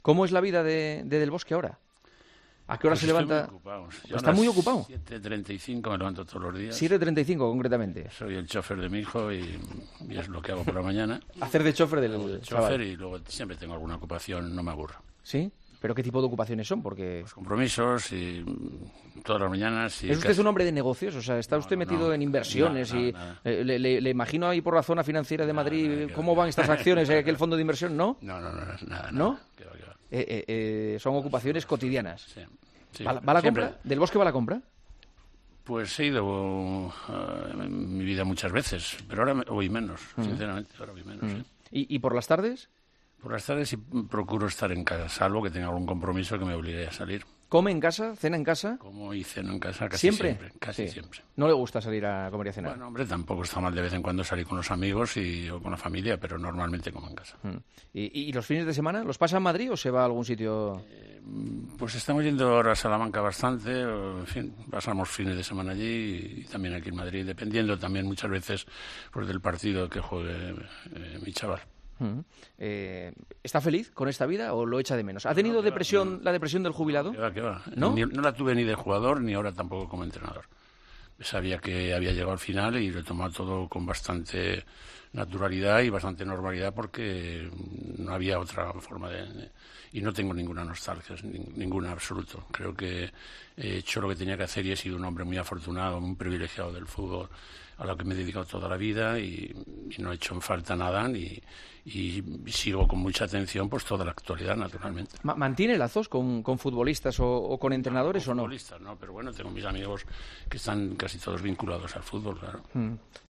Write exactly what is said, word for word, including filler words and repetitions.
¿Cómo es la vida de, de Del Bosque ahora? ¿A qué hora Pues se estoy levanta? Muy ocupado. ¿Está muy ocupado? siete treinta y cinco me levanto todos los días. siete treinta y cinco concretamente. Soy el chofer de mi hijo y, y es lo que hago por la mañana. Hacer de chofer del El chaval. chofer y luego siempre tengo alguna ocupación, no me aburro. ¿Sí? ¿Pero qué tipo de ocupaciones son? Porque... Los compromisos y mm, todas las mañanas. Y ¿Es usted casi... un hombre de negocios? O sea, ¿está No, usted no, metido no. en inversiones? Nada, y nada, nada. eh, le, le- le imagino ahí por la zona financiera de Nada, Madrid, nada, que ¿cómo va, van que estas va. acciones en aquel fondo de inversión? ¿No? No, no, no, nada. ¿No? nada. Que va, que va. Eh, eh, eh, son ocupaciones cotidianas. Sí, sí. ¿Va, va a la Siempre. compra? ¿Del Bosque va a la compra? Pues he ido uh, en mi vida muchas veces, pero ahora me- voy menos, Mm. sinceramente, ahora voy menos. sí. ¿Y, y por las tardes? Por las tardes sí procuro estar en casa, salvo que tenga algún compromiso que me obligue a salir. ¿Come en casa? ¿Cena en casa? Como y ceno en casa casi ¿Siempre? siempre. Casi Sí. siempre. ¿No le gusta salir a comer y a cenar? Bueno, hombre, tampoco está mal de vez en cuando salir con los amigos y, o con la familia, pero normalmente como en casa. Mm. ¿Y, y los fines de semana? ¿Los pasa en Madrid o se va a algún sitio? Pues estamos yendo ahora a Salamanca bastante, o, en fin, pasamos fines de semana allí y también aquí en Madrid, dependiendo también muchas veces pues, del partido que juegue eh, mi chaval. Mm. Eh, ¿Está feliz con esta vida o lo echa de menos? ¿Ha tenido No, que va, depresión, no. la depresión del jubilado? ¿Qué va, qué va? ¿No? Ni- no la tuve ni de jugador ni ahora tampoco como entrenador. Sabía que había llegado al final y lo he tomado todo con bastante naturalidad y bastante normalidad porque no había otra forma de... de- y no tengo ninguna nostalgia, nin- ninguna absoluto. Creo que he hecho lo que tenía que hacer y he sido un hombre muy afortunado, muy privilegiado del fútbol, a lo que me he dedicado toda la vida y, y no he hecho en falta nada ni, y sigo con mucha atención pues toda la actualidad, naturalmente. Ma- ¿Mantiene lazos con, con futbolistas o, o con entrenadores o no? Futbolistas, no, pero bueno, tengo mis amigos que están casi todos vinculados al fútbol, claro. Mm.